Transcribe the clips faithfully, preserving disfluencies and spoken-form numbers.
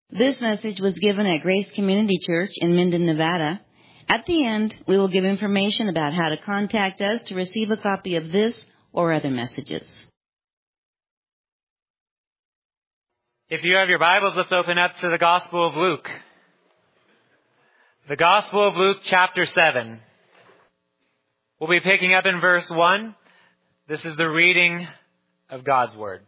This message was given at Grace Community Church in Minden, Nevada. At the end, we will give information about how to contact us to receive a copy of this or other messages. If you have your Bibles, let's open up to the Gospel of Luke. The Gospel of Luke, chapter seven. We'll be picking up in verse one. This is the reading of God's Word.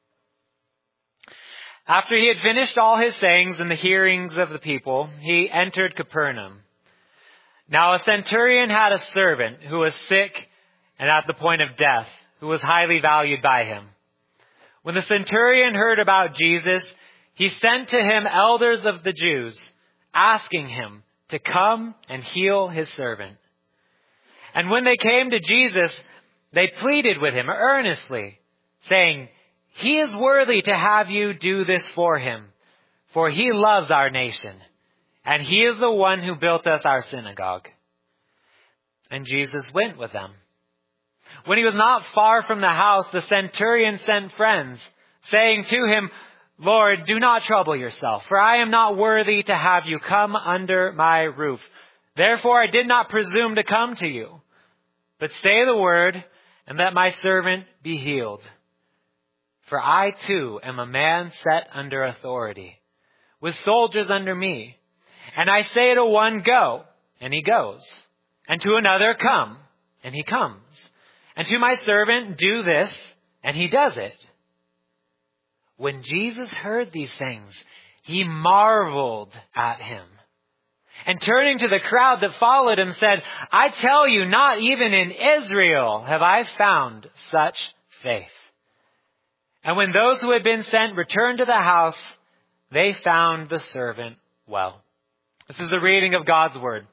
After he had finished all his sayings in the hearings of the people, he entered Capernaum. Now a centurion had a servant who was sick and at the point of death, who was highly valued by him. When the centurion heard about Jesus, he sent to him elders of the Jews, asking him to come and heal his servant. And when they came to Jesus, they pleaded with him earnestly, saying, "He is worthy to have you do this for him, for he loves our nation, and he is the one who built us our synagogue." And Jesus went with them. When he was not far from the house, the centurion sent friends, saying to him, "Lord, do not trouble yourself, for I am not worthy to have you come under my roof. Therefore I did not presume to come to you. But say the word, and let my servant be healed. For I too am a man set under authority, with soldiers under me. And I say to one, 'Go,' and he goes. And to another, 'Come,' and he comes. And to my servant, 'Do this,' and he does it." When Jesus heard these things, he marveled at him. And turning to the crowd that followed him, said, "I tell you, not even in Israel have I found such faith." And when those who had been sent returned to the house, they found the servant well. This is the reading of God's Word.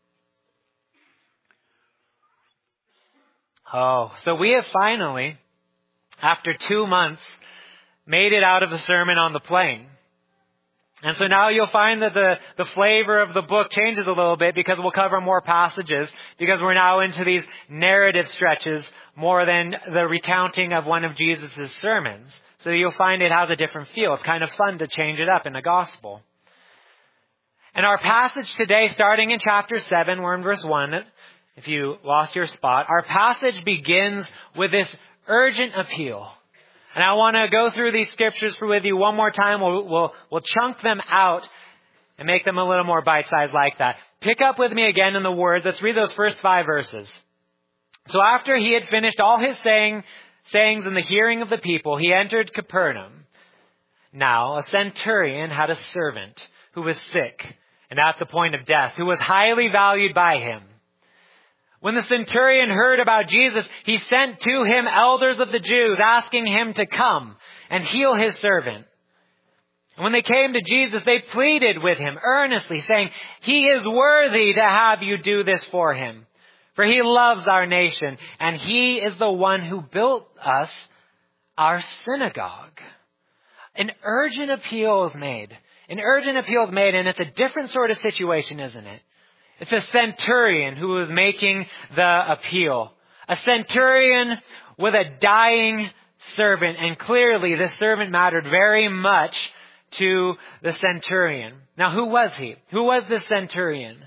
Oh, so we have finally, after two months, made it out of the Sermon on the Plain. And so now you'll find that the, the flavor of the book changes a little bit because we'll cover more passages, because we're now into these narrative stretches more than the recounting of one of Jesus' sermons. So you'll find it has a different feel. It's kind of fun to change it up in a gospel. And our passage today, starting in chapter seven, we're in verse one, if you lost your spot, our passage begins with this urgent appeal. And I want to go through these scriptures with you one more time. We'll, we'll, we'll chunk them out and make them a little more bite-sized like that. Pick up with me again in the words. Let's read those first five verses. So after he had finished all his saying, sayings in the hearing of the people, he entered Capernaum. Now a centurion had a servant who was sick and at the point of death, who was highly valued by him. When the centurion heard about Jesus, he sent to him elders of the Jews, asking him to come and heal his servant. And when they came to Jesus, they pleaded with him earnestly, saying, "He is worthy to have you do this for him, for he loves our nation, and he is the one who built us our synagogue." An urgent appeal is made. An urgent appeal is made, and it's a different sort of situation, isn't it? It's a centurion who was making the appeal. A centurion with a dying servant. And clearly the servant mattered very much to the centurion. Now, who was he? Who was this centurion?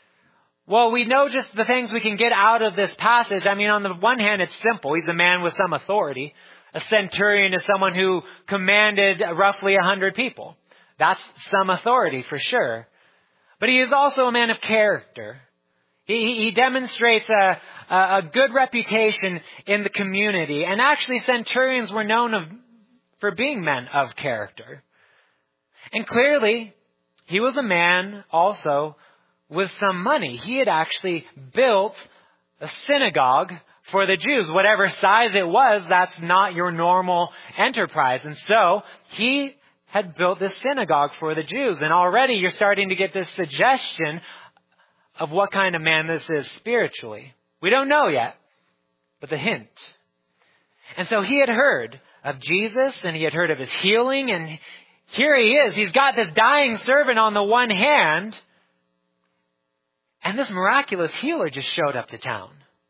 Well, we know just the things we can get out of this passage. I mean, on the one hand, it's simple. He's a man with some authority. A centurion is someone who commanded roughly a hundred people. That's some authority for sure. But he is also a man of character. He, he demonstrates a, a, a good reputation in the community. And actually, centurions were known of, for being men of character. And clearly, he was a man also with some money. He had actually built a synagogue for the Jews. Whatever size it was, that's not your normal enterprise. And so, he had built this synagogue for the Jews. And already you're starting to get this suggestion of what kind of man this is spiritually. We don't know yet, but the hint. And so he had heard of Jesus, and he had heard of his healing, and here he is. He's got this dying servant on the one hand, and this miraculous healer just showed up to town.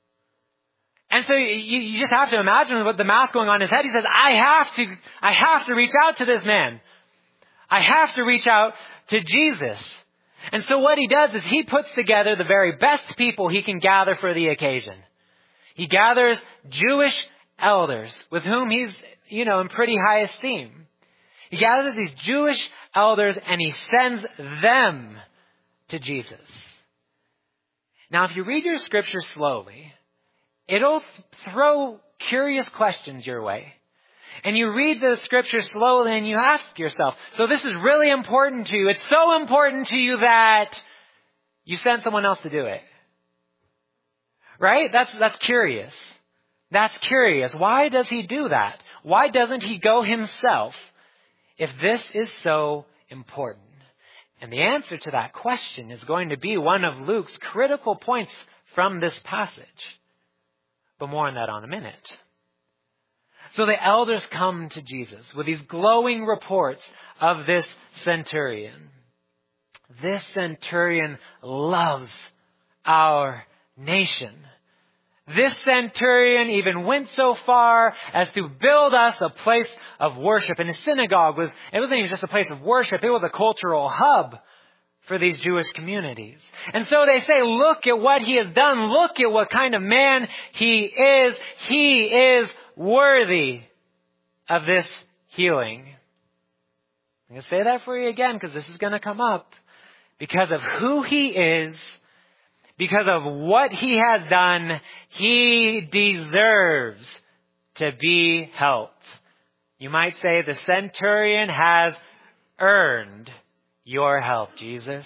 And so you, you just have to imagine what the math going on in his head. He says, I have to, I have to reach out to this man. I have to reach out to Jesus. And so what he does is he puts together the very best people he can gather for the occasion. He gathers Jewish elders with whom he's, you know, in pretty high esteem. He gathers these Jewish elders and he sends them to Jesus. Now, if you read your scripture slowly, it'll throw curious questions your way. And you read the scripture slowly and you ask yourself, so this is really important to you. It's so important to you that you sent someone else to do it. Right? That's, that's curious. That's curious. Why does he do that? Why doesn't he go himself if this is so important? And the answer to that question is going to be one of Luke's critical points from this passage. But more on that in a minute. So the elders come to Jesus with these glowing reports of this centurion. This centurion loves our nation. This centurion even went so far as to build us a place of worship. And his synagogue was, it wasn't even just a place of worship, it was a cultural hub for these Jewish communities. And so they say, look at what he has done. Look at what kind of man he is. He is worthy of this healing. I'm going to say that for you again because this is going to come up. Because of who he is, because of what he has done, he deserves to be helped. You might say the centurion has earned your help, Jesus.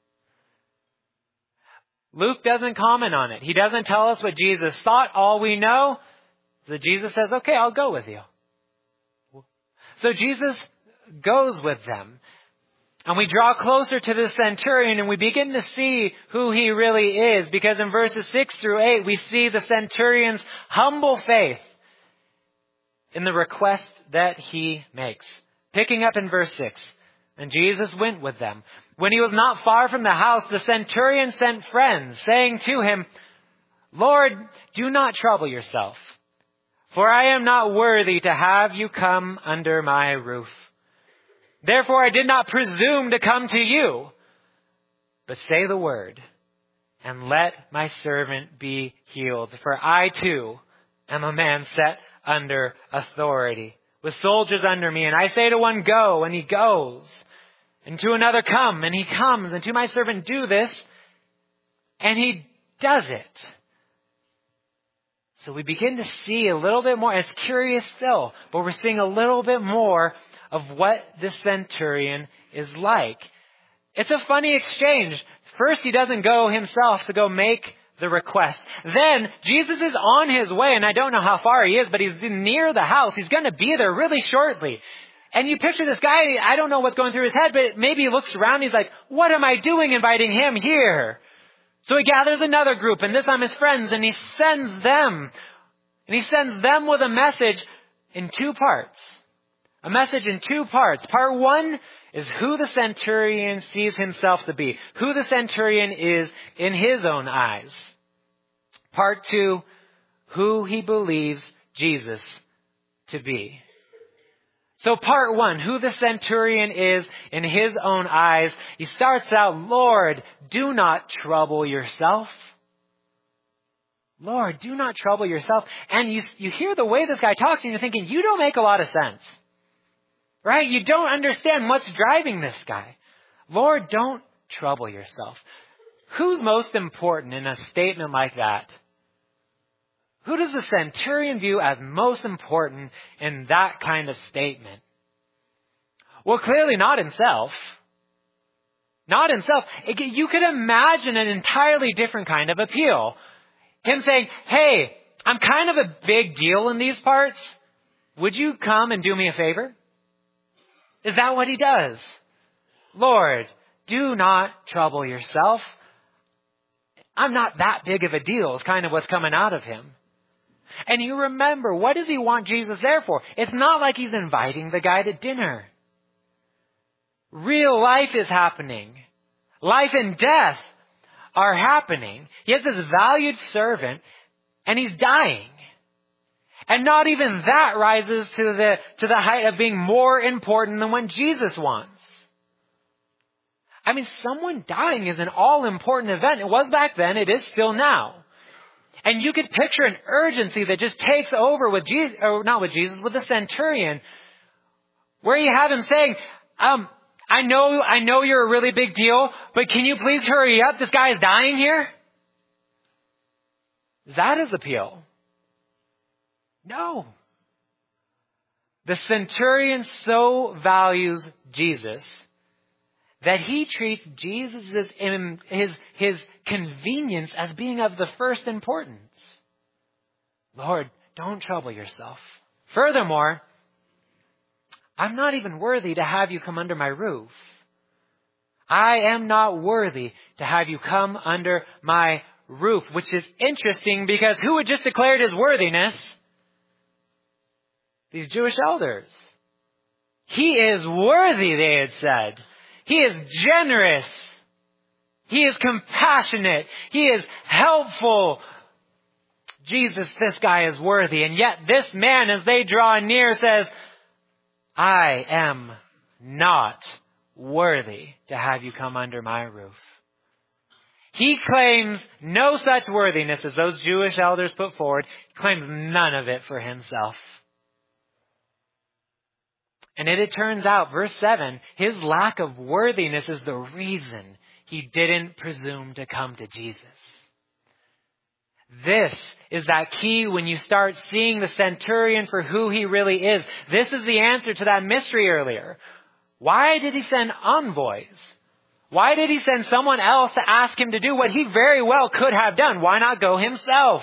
Luke doesn't comment on it. He doesn't tell us what Jesus thought. All we know is that Jesus says, okay, I'll go with you. So Jesus goes with them. And we draw closer to the centurion and we begin to see who he really is. Because in verses six through eight, we see the centurion's humble faith in the request that he makes. Picking up in verse six. And Jesus went with them. When he was not far from the house, the centurion sent friends, saying to him, Lord, do not trouble yourself, for I am not worthy to have you come under my roof. Therefore I did not presume to come to you, but say the word, and let my servant be healed. For I too am a man set under authority, with soldiers under me. And I say to one, go, and he goes. And to another, come, and he comes. And to my servant, do this, and he does it. So we begin to see a little bit more. It's curious still, but we're seeing a little bit more of what this centurion is like. It's a funny exchange. First, he doesn't go himself to go make the request. Then, Jesus is on his way, and I don't know how far he is, but he's near the house. He's going to be there really shortly. And you picture this guy, I don't know what's going through his head, but maybe he looks around, he's like, what am I doing inviting him here? So he gathers another group, and this time his friends, and he sends them. And he sends them with a message in two parts. A message in two parts. Part one is who the centurion sees himself to be. Who the centurion is in his own eyes. Part two, who he believes Jesus to be. So part one, who the centurion is in his own eyes. He starts out, Lord, do not trouble yourself. Lord, do not trouble yourself. And you, you hear the way this guy talks and you're thinking, you don't make a lot of sense. Right? You don't understand what's driving this guy. Lord, don't trouble yourself. Who's most important in a statement like that? Who does the centurion view as most important in that kind of statement? Well, clearly not himself. Not himself. You could imagine an entirely different kind of appeal. Him saying, hey, I'm kind of a big deal in these parts. Would you come and do me a favor? Is that what he does? Lord, do not trouble yourself. I'm not that big of a deal is kind of what's coming out of him. And you remember, what does he want Jesus there for? It's not like he's inviting the guy to dinner. Real life is happening. Life and death are happening. He has this valued servant and he's dying. And not even that rises to the, to the height of being more important than what Jesus wants. I mean, someone dying is an all-important event. It was back then. It is still now. And you could picture an urgency that just takes over with Jesus, or not with Jesus, with the centurion, where you have him saying, um, I know, I know you're a really big deal, but can you please hurry up? This guy is dying here. Is that his appeal? No. The centurion so values Jesus that he treats Jesus' his, his convenience as being of the first importance. Lord, don't trouble yourself. Furthermore, I'm not even worthy to have you come under my roof. I am not worthy to have you come under my roof, which is interesting because who had just declared his worthiness? These Jewish elders. He is worthy, they had said. He is generous. He is compassionate. He is helpful. Jesus, this guy is worthy. And yet this man, as they draw near, says, I am not worthy to have you come under my roof. He claims no such worthiness as those Jewish elders put forward. He claims none of it for himself. And it, it turns out, verse seven, his lack of worthiness is the reason he didn't presume to come to Jesus. This is that key when you start seeing the centurion for who he really is. This is the answer to that mystery earlier. Why did he send envoys? Why did he send someone else to ask him to do what he very well could have done? Why not go himself?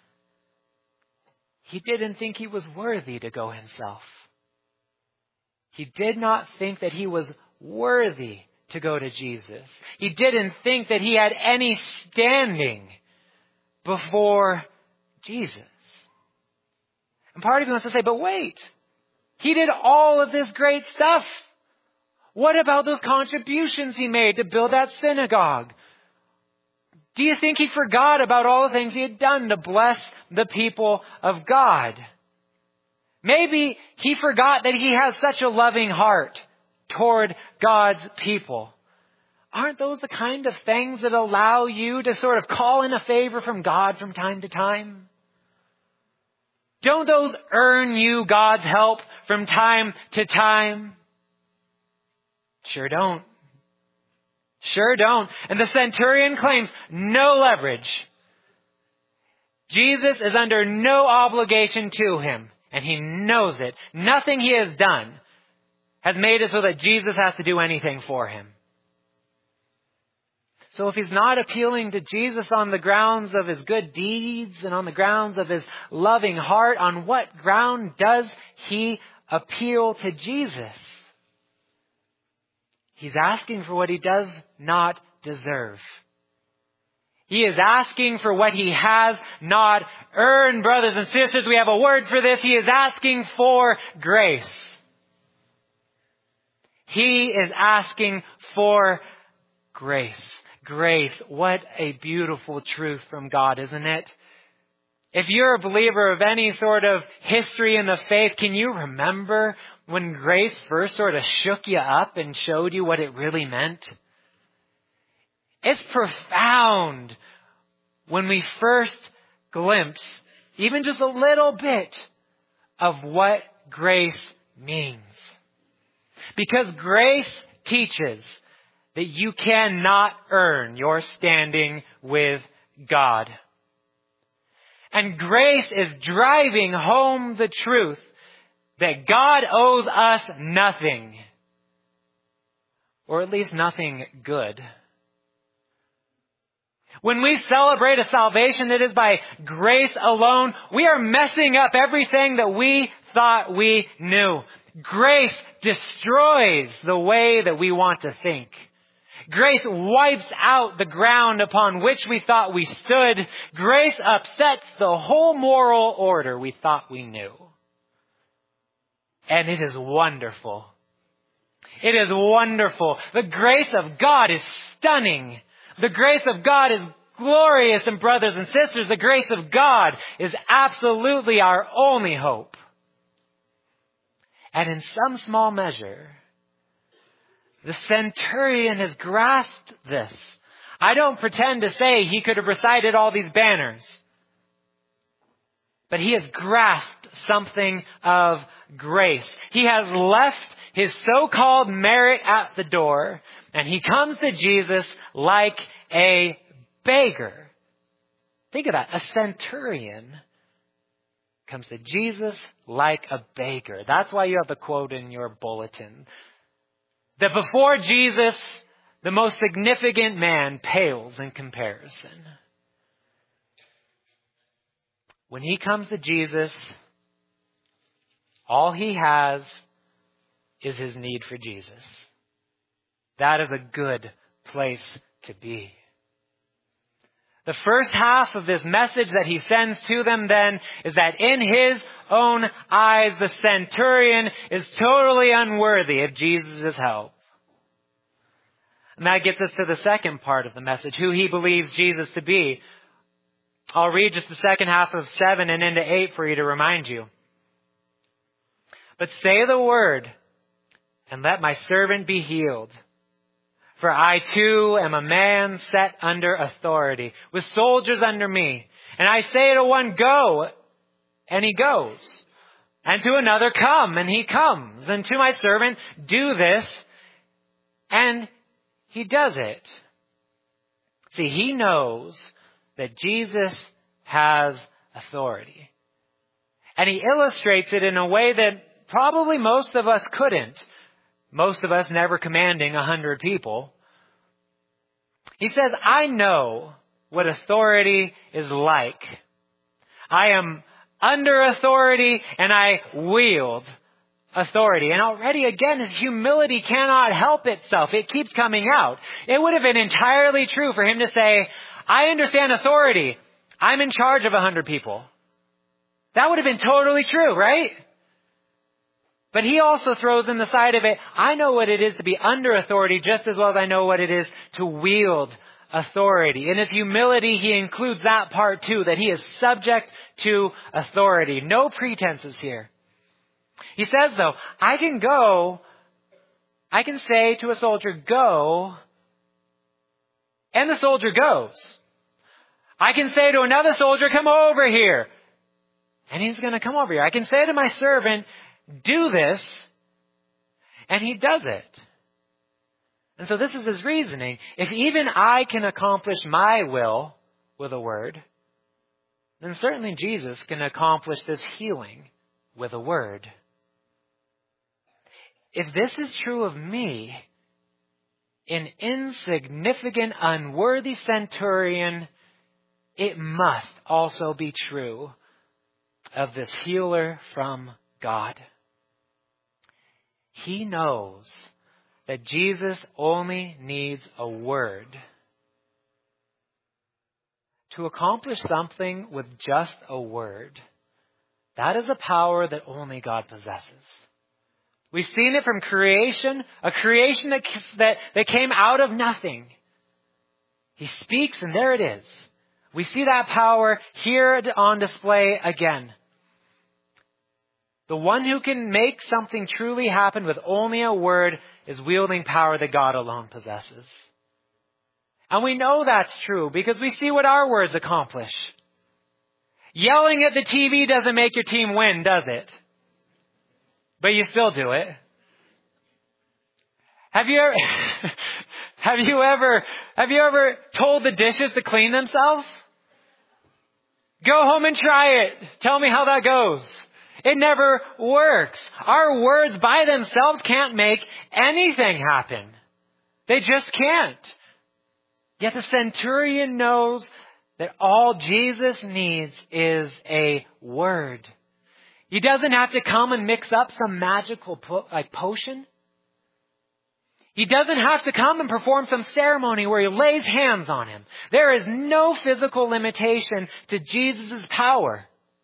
He didn't think he was worthy to go himself. He did not think that he was worthy to go to Jesus. He didn't think that he had any standing before Jesus. And part of me wants to say, but wait, he did all of this great stuff. What about those contributions he made to build that synagogue? Do you think he forgot about all the things he had done to bless the people of God? Maybe he forgot that he has such a loving heart toward God's people. Aren't those the kind of things that allow you to sort of call in a favor from God from time to time? Don't those earn you God's help from time to time? Sure don't. Sure don't. And the centurion claims no leverage. Jesus is under no obligation to him. And he knows it. Nothing he has done has made it so that Jesus has to do anything for him. So if he's not appealing to Jesus on the grounds of his good deeds and on the grounds of his loving heart, on what ground does he appeal to Jesus? He's asking for what he does not deserve. He is asking for what he has not earned, brothers and sisters. We have a word for this. He is asking for grace. He is asking for grace. Grace. What a beautiful truth from God, isn't it? If you're a believer of any sort of history in the faith, can you remember when grace first sort of shook you up and showed you what it really meant? It's profound when we first glimpse even just a little bit of what grace means. Because grace teaches that you cannot earn your standing with God. And grace is driving home the truth that God owes us nothing. Or at least nothing good. When we celebrate a salvation that is by grace alone, we are messing up everything that we thought we knew. Grace destroys the way that we want to think. Grace wipes out the ground upon which we thought we stood. Grace upsets the whole moral order we thought we knew. And it is wonderful. It is wonderful. The grace of God is stunning. The grace of God is glorious, and brothers and sisters, the grace of God is absolutely our only hope. And in some small measure, The centurion has grasped this. I don't pretend to say he could have recited all these banners. But he has grasped something of grace. He has left his so-called merit at the door, and he comes to Jesus like a beggar. Think of that. A centurion comes to Jesus like a beggar. That's why you have the quote in your bulletin. That before Jesus, the most significant man pales in comparison. When he comes to Jesus, all he has is his need for Jesus. That is a good place to be. The first half of this message that he sends to them then is that in his own eyes, the centurion is totally unworthy of Jesus' help. And that gets us to the second part of the message, who he believes Jesus to be. I'll read just the second half of seven and into eight for you to remind you. But say the word, and let my servant be healed. For I too am a man set under authority, with soldiers under me. And I say to one, go, and he goes. And to another, come, and he comes. And to my servant, do this, and he does it. See, he knows that Jesus has authority. And he illustrates it in a way that probably most of us couldn't. Most of us never commanding a hundred people. He says, I know what authority is like. I am under authority and I wield authority. And already again, his humility cannot help itself. It keeps coming out. It would have been entirely true for him to say, I understand authority. I'm in charge of a hundred people. That would have been totally true, right? But he also throws in the side of it, I know what it is to be under authority just as well as I know what it is to wield authority. In his humility, he includes that part too, that he is subject to authority. No pretenses here. He says though, I can go, I can say to a soldier, go, and the soldier goes. I can say to another soldier, come over here, and he's going to come over here. I can say to my servant, do this, and he does it. And so this is his reasoning. If even I can accomplish my will with a word, then certainly Jesus can accomplish this healing with a word. If this is true of me, an insignificant, unworthy centurion, it must also be true of this healer from God. He knows that Jesus only needs a word to accomplish something with just a word. That is a power that only God possesses. We've seen it from creation, a creation that, that, that came out of nothing. He speaks and there it is. We see that power here on display again. The one who can make something truly happen with only a word is wielding power that God alone possesses. And we know that's true because we see what our words accomplish. Yelling at the T V doesn't make your team win, does it? But you still do it. Have you ever, have you ever, have you ever told the dishes to clean themselves? Go home and try it. Tell me how that goes. It never works. Our words by themselves can't make anything happen. They just can't. Yet the centurion knows that all Jesus needs is a word. He doesn't have to come and mix up some magical po- like potion. He doesn't have to come and perform some ceremony where he lays hands on him. There is no physical limitation to Jesus' power.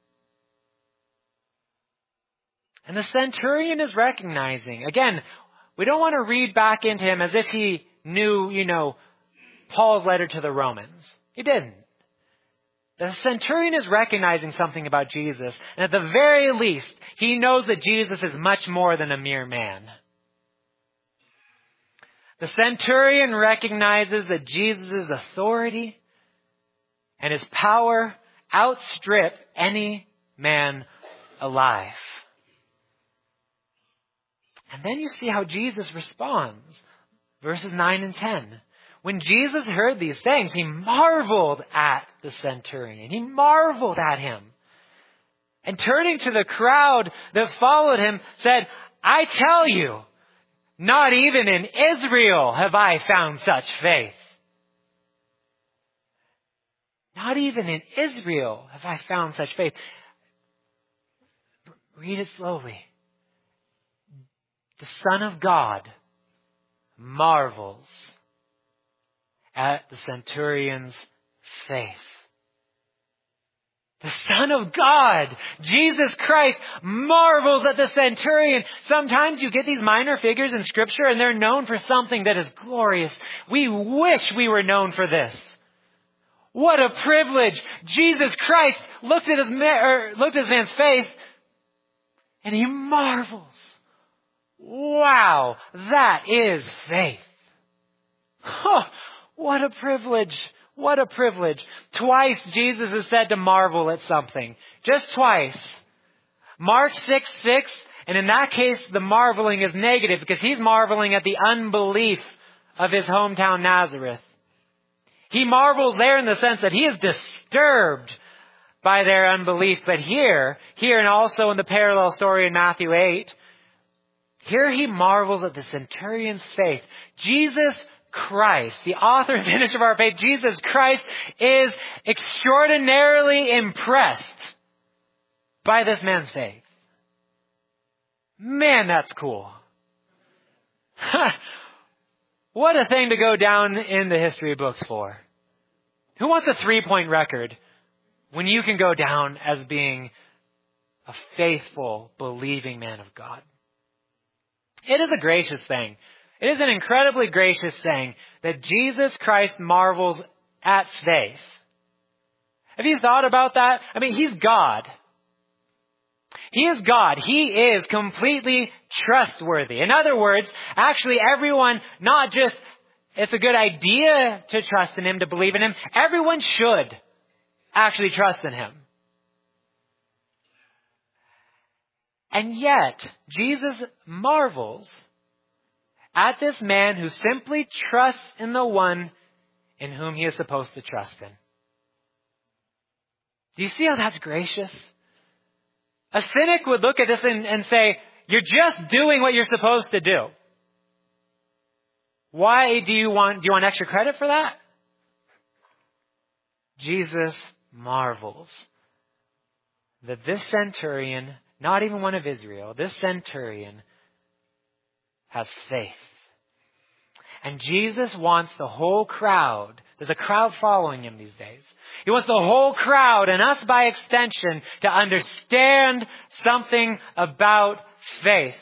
And the centurion is recognizing, again, we don't want to read back into him as if he knew, you know, Paul's letter to the Romans. He didn't. The centurion is recognizing something about Jesus. And at the very least, he knows that Jesus is much more than a mere man. The centurion recognizes that Jesus' authority and his power outstrip any man alive. And then you see how Jesus responds. Verses nine and ten. When Jesus heard these things, he marveled at the centurion. He marveled at him. And turning to the crowd that followed him, said, I tell you, not even in Israel have I found such faith. Not even in Israel have I found such faith. Read it slowly. The Son of God marvels at the centurion's faith. The Son of God, Jesus Christ, marvels at the centurion. Sometimes you get these minor figures in Scripture and they're known for something that is glorious. We wish we were known for this. What a privilege. Jesus Christ looked at his, or looked at his man's faith and he marvels. Wow, that is faith. Oh, what a privilege. What a privilege. Twice Jesus is said to marvel at something. Just twice. Mark six six, and in that case the marveling is negative because he's marveling at the unbelief of his hometown Nazareth. He marvels there in the sense that he is disturbed by their unbelief. But here, here and also in the parallel story in Matthew eight, here he marvels at the centurion's faith. Jesus Christ, the author and finisher of our faith, Jesus Christ, is extraordinarily impressed by this man's faith. Man, that's cool. What a thing to go down in the history books for. Who wants a three-point record when you can go down as being a faithful, believing man of God? It is a gracious thing. It is an incredibly gracious thing that Jesus Christ marvels at faith. Have you thought about that? I mean, he's God. He is God. He is completely trustworthy. In other words, actually everyone, not just it's a good idea to trust in him, to believe in him, everyone should actually trust in him. And yet, Jesus marvels at this man who simply trusts in the one in whom he is supposed to trust in. Do you see how that's gracious? A cynic would look at this and, and say, you're just doing what you're supposed to do. Why do you want, do you want extra credit for that? Jesus marvels that this centurion, not even one of Israel, this centurion has faith. And Jesus wants the whole crowd, there's a crowd following him these days. He wants the whole crowd, and us by extension, to understand something about faith.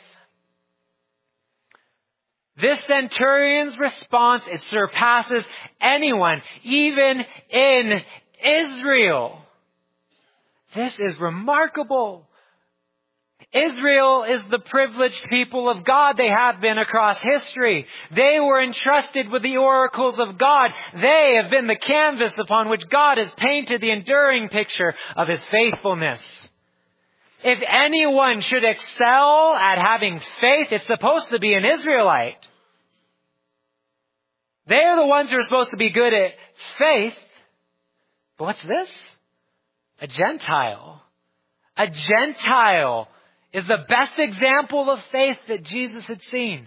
This centurion's response, it surpasses anyone, even in Israel. This is remarkable. Israel is the privileged people of God. They have been across history. They were entrusted with the oracles of God. They have been the canvas upon which God has painted the enduring picture of his faithfulness. If anyone should excel at having faith, it's supposed to be an Israelite. They're the ones who are supposed to be good at faith. But what's this? A Gentile. A Gentile is the best example of faith that Jesus had seen.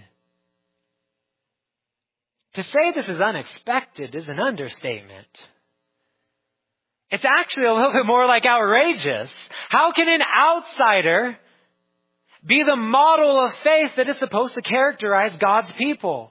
To say this is unexpected is an understatement. It's actually a little bit more like outrageous. How can an outsider be the model of faith that is supposed to characterize God's people?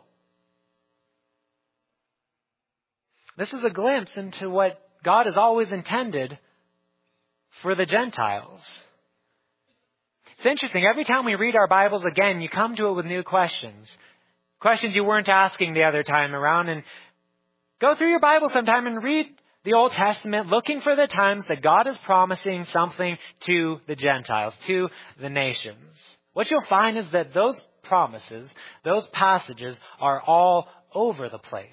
This is a glimpse into what God has always intended for the Gentiles. It's interesting. Every time we read our Bibles again, you come to it with new questions. Questions you weren't asking the other time around. And go through your Bible sometime and read the Old Testament, looking for the times that God is promising something to the Gentiles, to the nations. What you'll find is that those promises, those passages are all over the place.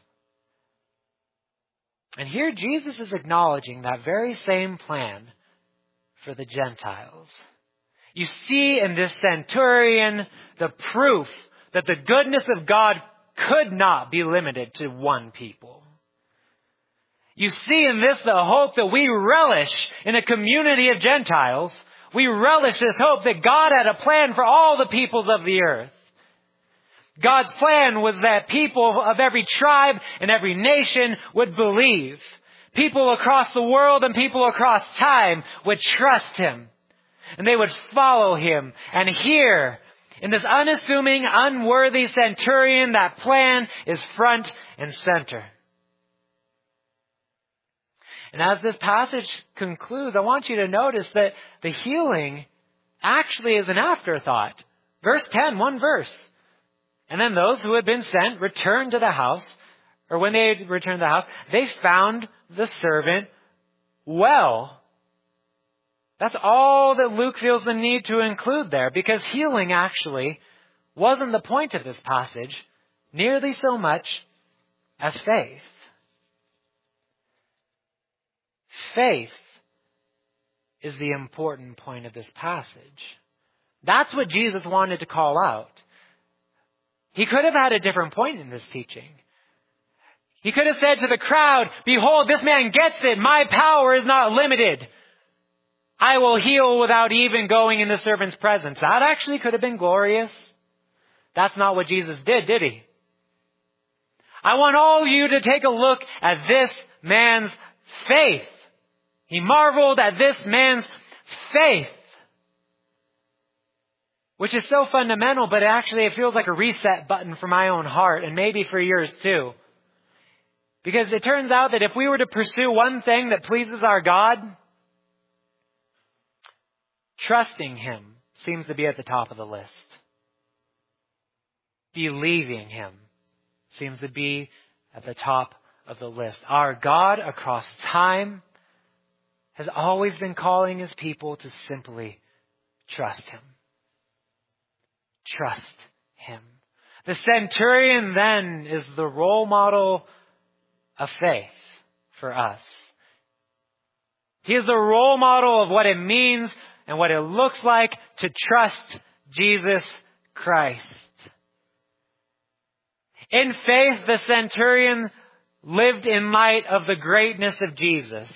And here Jesus is acknowledging that very same plan for the Gentiles. You see in this centurion the proof that the goodness of God could not be limited to one people. You see in this the hope that we relish in a community of Gentiles. We relish this hope that God had a plan for all the peoples of the earth. God's plan was that people of every tribe and every nation would believe. People across the world and people across time would trust Him. And they would follow Him. And here, in this unassuming, unworthy centurion, that plan is front and center. And as this passage concludes, I want you to notice that the healing actually is an afterthought. Verse ten, one verse. And then those who had been sent returned to the house, or when they returned to the house, they found the servant well. That's all that Luke feels the need to include there, because healing actually wasn't the point of this passage nearly so much as faith. Faith is the important point of this passage. That's what Jesus wanted to call out. He could have had a different point in this teaching. He could have said to the crowd, "Behold, this man gets it. My power is not limited. I will heal without even going in the servant's presence." That actually could have been glorious. That's not what Jesus did, did He? I want all of you to take a look at this man's faith. He marveled at this man's faith, which is so fundamental, but actually it feels like a reset button for my own heart, and maybe for yours too. Because it turns out that if we were to pursue one thing that pleases our God, trusting Him seems to be at the top of the list. Believing Him seems to be at the top of the list. Our God across time has always been calling His people to simply trust Him. Trust Him. The centurion then is the role model of faith for us. He is the role model of what it means and what it looks like to trust Jesus Christ. In faith, the centurion lived in light of the greatness of Jesus.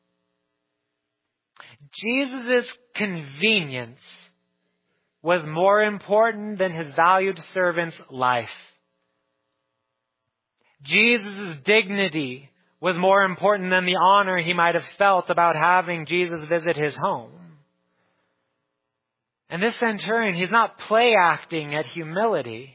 Jesus' convenience was more important than His valued servant's life. Jesus' dignity was more important than the honor he might have felt about having Jesus visit his home. And this centurion, he's not play acting at humility.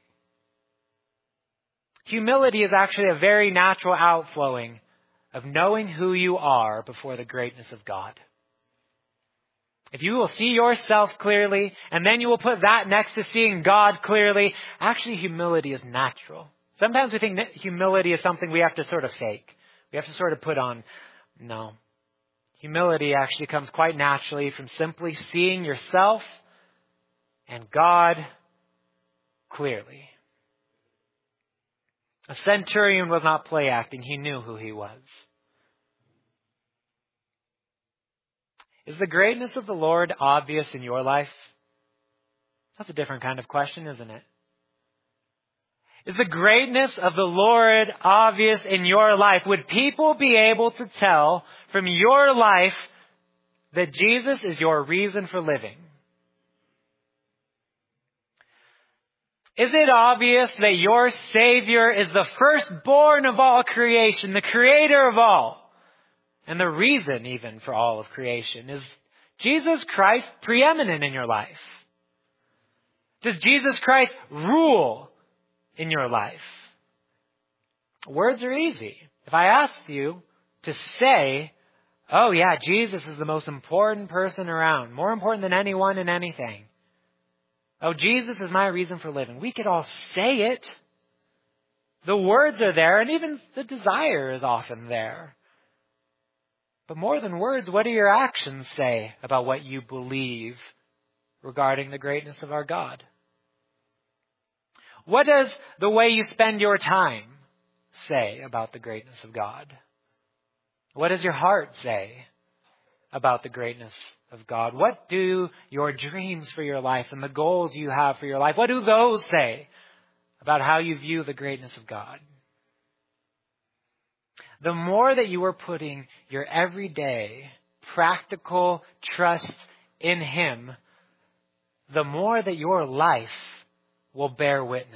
Humility is actually a very natural outflowing of knowing who you are before the greatness of God. If you will see yourself clearly, and then you will put that next to seeing God clearly, actually humility is natural. Sometimes we think that humility is something we have to sort of fake. We have to sort of put on. No. Humility actually comes quite naturally from simply seeing yourself and God clearly. A centurion was not play acting. He knew who he was. Is the greatness of the Lord obvious in your life? That's a different kind of question, isn't it? Is the greatness of the Lord obvious in your life? Would people be able to tell from your life that Jesus is your reason for living? Is it obvious that your Savior is the firstborn of all creation, the creator of all? And the reason even for all of creation. Is Jesus Christ preeminent in your life? Does Jesus Christ rule in your life? Words are easy. If I ask you to say, oh yeah, Jesus is the most important person around, more important than anyone and anything. Oh, Jesus is my reason for living. We could all say it. The words are there, and even the desire is often there. But more than words, what do your actions say about what you believe regarding the greatness of our God? What does the way you spend your time say about the greatness of God? What does your heart say about the greatness of God? What do your dreams for your life and the goals you have for your life, what do those say about how you view the greatness of God? The more that you are putting your everyday, practical trust in Him, the more that your life will bear witness.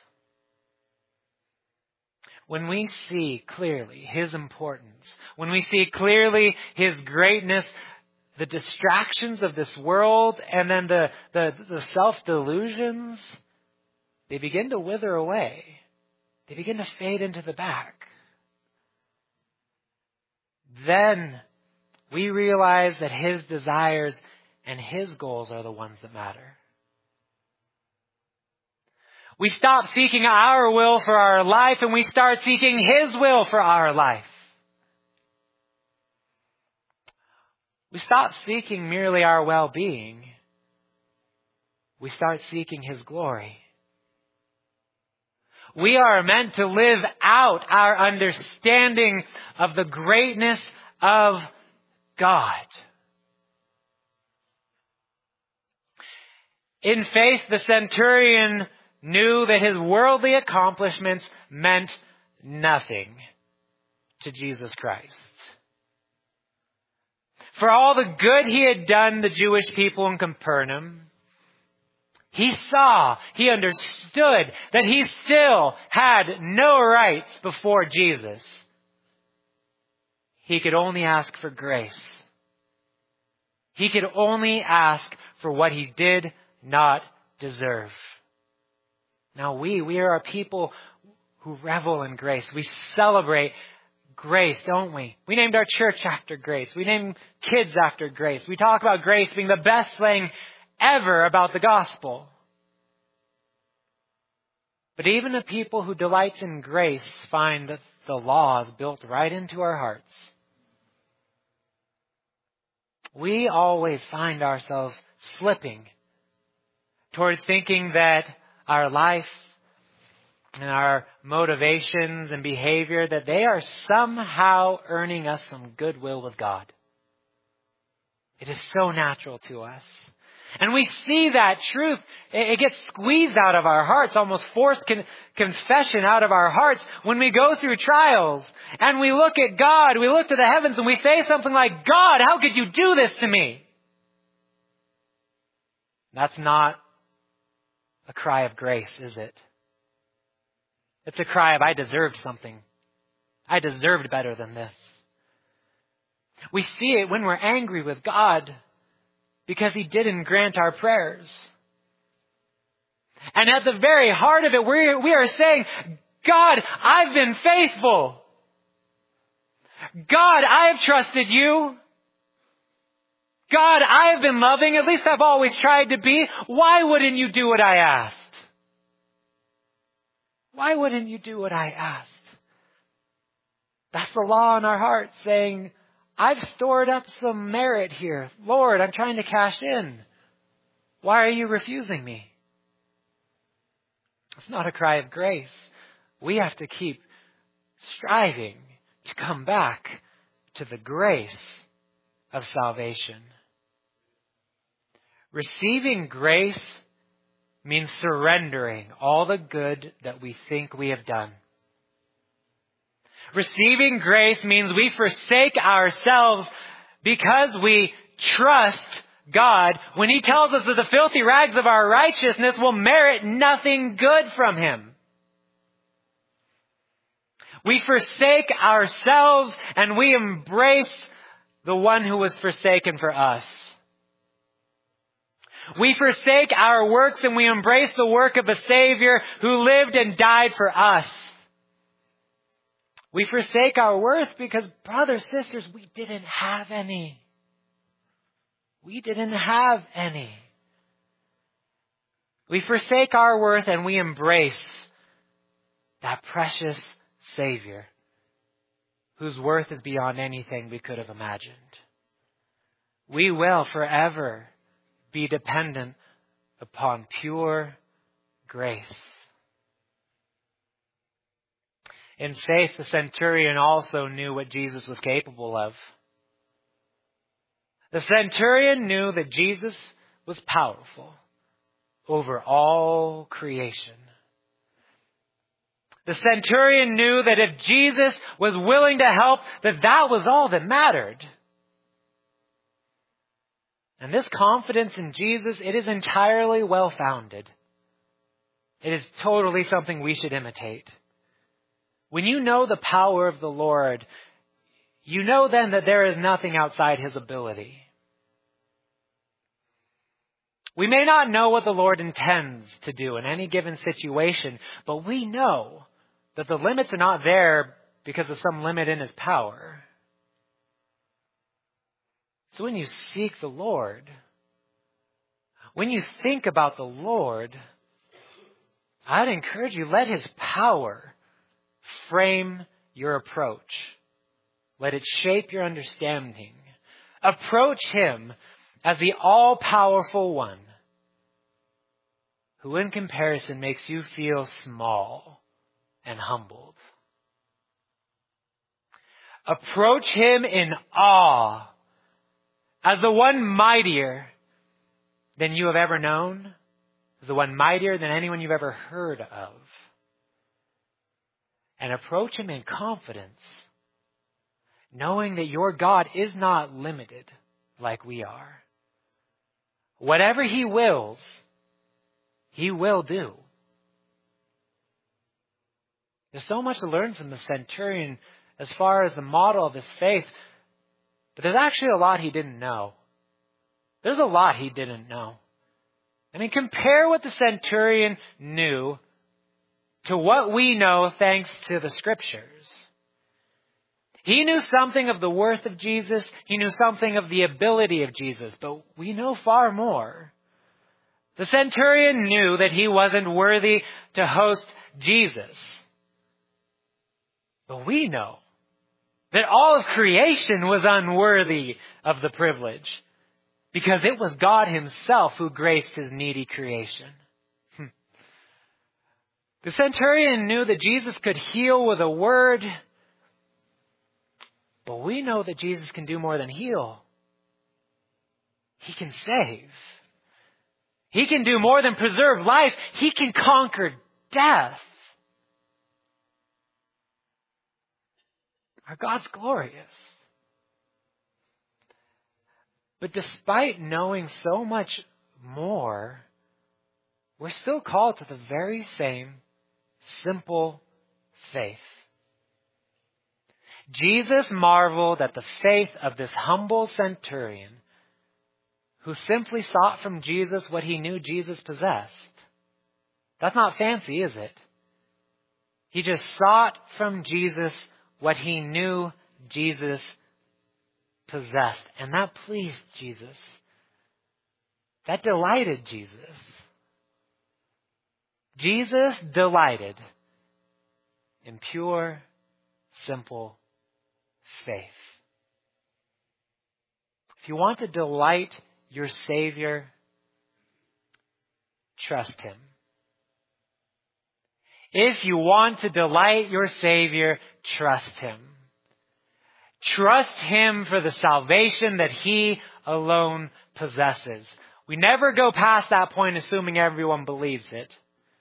When we see clearly His importance, when we see clearly His greatness, the distractions of this world and then the, the, the self-delusions, they begin to wither away. They begin to fade into the back. Then we realize that His desires and His goals are the ones that matter. We stop seeking our will for our life and we start seeking His will for our life. We stop seeking merely our well-being. We start seeking His glory. We are meant to live out our understanding of the greatness of God. In faith, the centurion knew that his worldly accomplishments meant nothing to Jesus Christ. For all the good he had done the Jewish people in Capernaum, he saw, he understood that he still had no rights before Jesus. He could only ask for grace. He could only ask for what he did not deserve. Now we, we are a people who revel in grace. We celebrate grace, don't we? We named our church after grace. We name kids after grace. We talk about grace being the best thing ever about the gospel. But even a people who delights in grace find that the law is built right into our hearts. We always find ourselves slipping toward thinking that our life and our motivations and behavior, that they are somehow earning us some goodwill with God. It is so natural to us. And we see that truth. It gets squeezed out of our hearts, almost forced con- confession out of our hearts when we go through trials and we look at God, we look to the heavens and we say something like, God, how could you do this to me? That's not a cry of grace, is it? It's a cry of, I deserved something. I deserved better than this. We see it when we're angry with God because He didn't grant our prayers. And at the very heart of it, we we are saying, God, I've been faithful. God, I have trusted you. God, I have been loving. At least I've always tried to be. Why wouldn't you do what I asked? Why wouldn't you do what I asked? That's the law in our hearts saying, I've stored up some merit here. Lord, I'm trying to cash in. Why are you refusing me? It's not a cry of grace. We have to keep striving to come back to the grace of salvation. Receiving grace means surrendering all the good that we think we have done. Receiving grace means we forsake ourselves because we trust God when He tells us that the filthy rags of our righteousness will merit nothing good from Him. We forsake ourselves and we embrace the one who was forsaken for us. We forsake our works and we embrace the work of a Savior who lived and died for us. We forsake our worth because, brothers, sisters, we didn't have any. We didn't have any. We forsake our worth and we embrace that precious Savior whose worth is beyond anything we could have imagined. We will forever be dependent upon pure grace. In faith, the centurion also knew what Jesus was capable of. The centurion knew that Jesus was powerful over all creation. The centurion knew that if Jesus was willing to help, that that was all that mattered. And this confidence in Jesus, it is entirely well-founded. It is totally something we should imitate. When you know the power of the Lord, you know then that there is nothing outside His ability. We may not know what the Lord intends to do in any given situation, but we know that the limits are not there because of some limit in His power. So when you seek the Lord, when you think about the Lord, I'd encourage you, let His power frame your approach. Let it shape your understanding. Approach Him as the all-powerful one who in comparison makes you feel small and humbled. Approach Him in awe as the one mightier than you have ever known, as the one mightier than anyone you've ever heard of. And approach Him in confidence, knowing that your God is not limited like we are. Whatever He wills, He will do. There's so much to learn from the centurion as far as the model of his faith, but there's actually a lot he didn't know. There's a lot he didn't know. I mean, compare what the centurion knew to what we know thanks to the Scriptures. He knew something of the worth of Jesus. He knew something of the ability of Jesus, but we know far more. The centurion knew that he wasn't worthy to host Jesus. But we know that all of creation was unworthy of the privilege because it was God Himself who graced His needy creation. The centurion knew that Jesus could heal with a word, but we know that Jesus can do more than heal. He can save. He can do more than preserve life. He can conquer death. Our God's glorious. But despite knowing so much more, we're still called to the very same simple faith. Jesus marveled at the faith of this humble centurion who simply sought from Jesus what he knew Jesus possessed. That's not fancy, is it? He just sought from Jesus what he knew Jesus possessed. And that pleased Jesus. That delighted Jesus. Jesus delighted in pure, simple faith. If you want to delight your Savior, trust Him. If you want to delight your Savior, trust Him. Trust Him for the salvation that He alone possesses. We never go past that point assuming everyone believes it.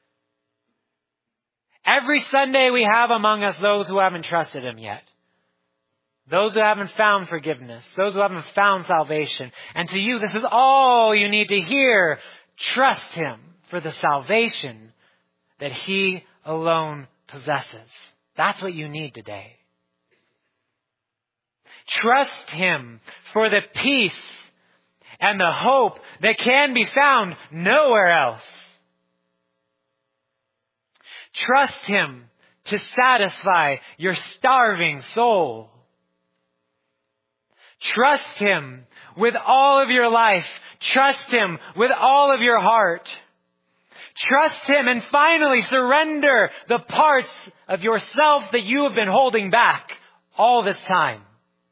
Every Sunday we have among us those who haven't trusted Him yet. Those who haven't found forgiveness. Those who haven't found salvation. And to you, this is all you need to hear. Trust Him for the salvation that He alone possesses. That's what you need today. Trust Him for the peace and the hope that can be found nowhere else. Trust Him to satisfy your starving soul. Trust Him with all of your life. Trust Him with all of your heart. Trust Him and finally surrender the parts of yourself that you have been holding back all this time.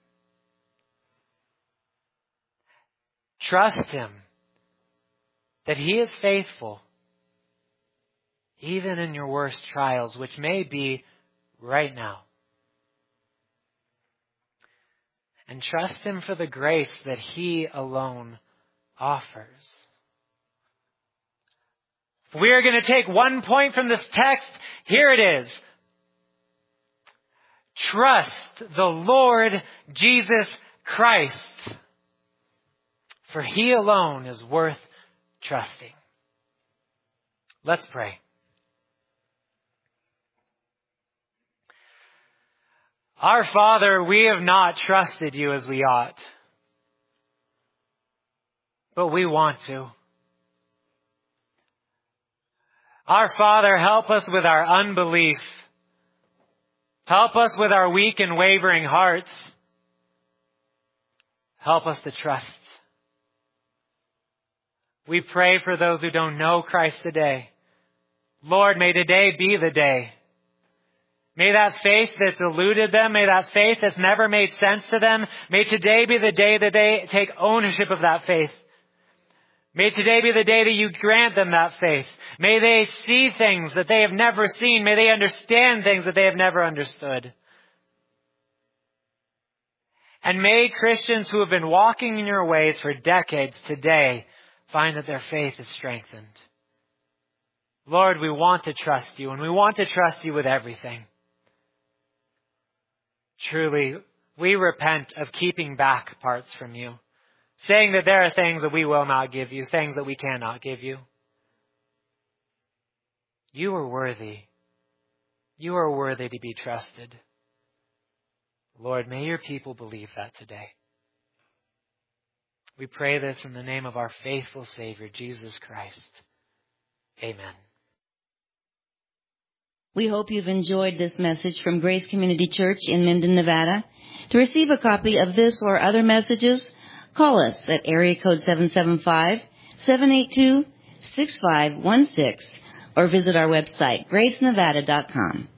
Trust Him that He is faithful even in your worst trials, which may be right now. And trust Him for the grace that He alone offers. If we are going to take one point from this text, here it is. Trust the Lord Jesus Christ, for He alone is worth trusting. Let's pray. Our Father, we have not trusted You as we ought, but we want to. Our Father, help us with our unbelief. Help us with our weak and wavering hearts. Help us to trust. We pray for those who don't know Christ today. Lord, may today be the day. May that faith that's eluded them, may that faith that's never made sense to them, may today be the day that they take ownership of that faith. May today be the day that You grant them that faith. May they see things that they have never seen. May they understand things that they have never understood. And may Christians who have been walking in Your ways for decades today find that their faith is strengthened. Lord, we want to trust You, and we want to trust You with everything. Truly, we repent of keeping back parts from You, saying that there are things that we will not give You, things that we cannot give You. You are worthy. You are worthy to be trusted. Lord, may Your people believe that today. We pray this in the name of our faithful Savior, Jesus Christ. Amen. We hope you've enjoyed this message from Grace Community Church in Minden, Nevada. To receive a copy of this or other messages, call us at area code seven seven five, seven eight two, six five one six or visit our website, grace nevada dot com.